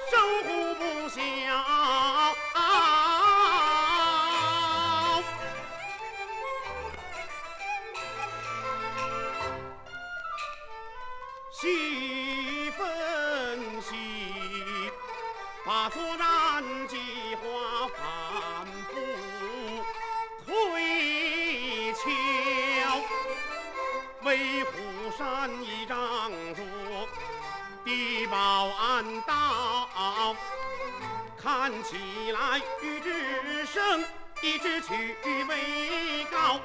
守护不暇。细分析，把作战计划反复推敲，为虎山一仗着地保安道，看起来与之胜，以智取为高。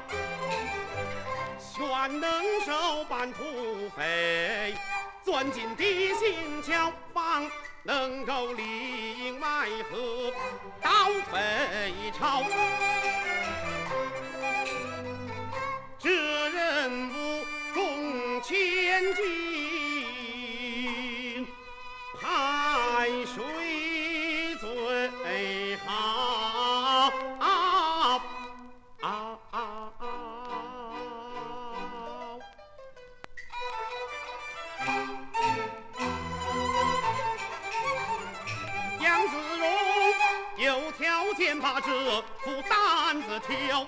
选能手办土匪，钻进敌心桥防，能够里应外合，倒匪巢。这任务重千金，派谁最好？杨子荣有条件把这副担子挑，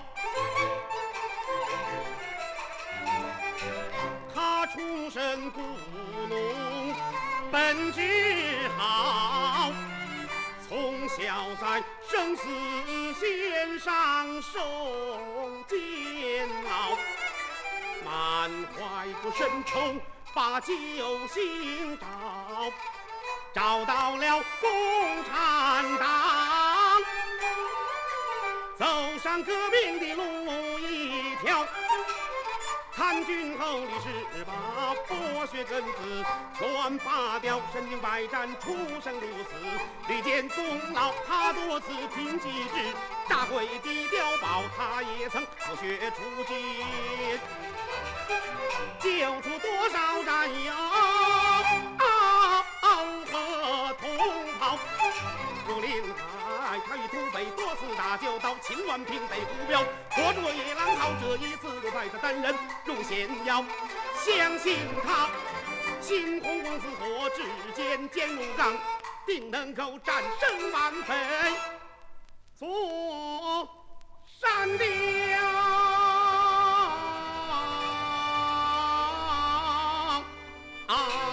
他出身故农，本质好，从小在生死线上受煎熬，满怀不深仇，把救星找到了共产党，走上革命的路一条。参军后立誓把剥削根子全拔掉，身经百战，出生入死，屡建功劳。他多次凭机智炸毁的碉堡，他也曾吐血出击，救出多少战友和同袍。如林台，他与土匪多次打交道，秦乱平北胡彪，活捉野狼号。这一次就派他担任入险要，相信他心红红似火，指尖坚如钢，定能够战胜满匪，坐山雕。